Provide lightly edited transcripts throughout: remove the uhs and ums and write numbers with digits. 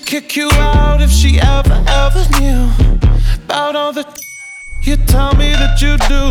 kick you out if she ever knew about all the you tell me that you do.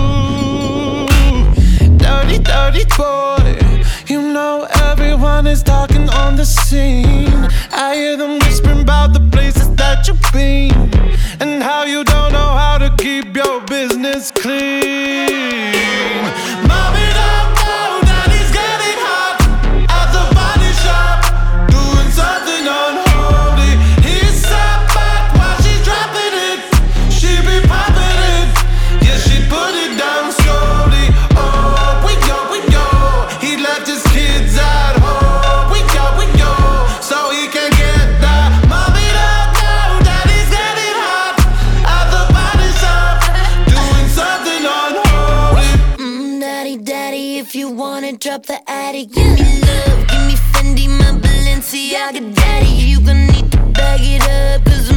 Dirty, dirty boy. You know everyone is talking on the scene. I hear them whispering about the places that you've been and how you don't know how to keep your business clean. Mommy don't know daddy's getting hot at the body shop, doing something unholy. He's sat back while she's dropping it. She be popping it, yeah, she put it down slowly. Oh, we go. He left his kids at home. We go, so he can get that. Mommy don't know daddy's getting hot at the body shop, doing something unholy. Daddy, if you wanna drop the attic, give me love, give me Fendi, my Balenciaga daddy. You gon' need to bag it up, 'cause